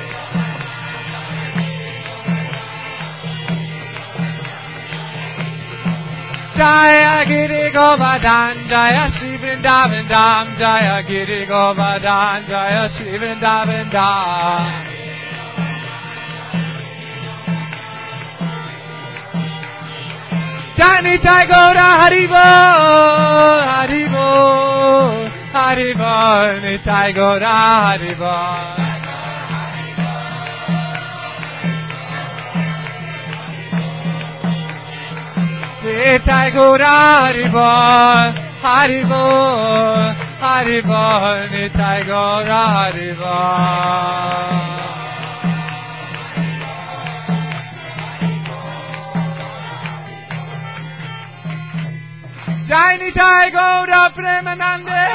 Jaya Giri Govardhan, Jaya Shri Vrindavan Dham, Jaya Giri Govardhan, Jaya Shri Vrindavan Dham. Jai Nitai Gaura Haribo, Haribo, Haribo, Nitai Gaura Haribo. Nitai Gaura Haribo, Haribo, Haribo, Nitai Gaura Haribo. Jai Nitai Gaura Premanande,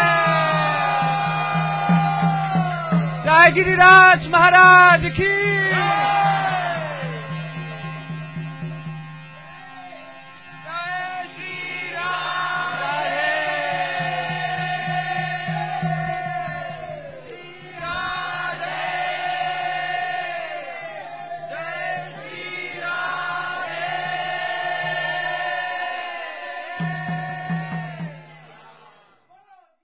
Jai Giriraj Maharaj Ki.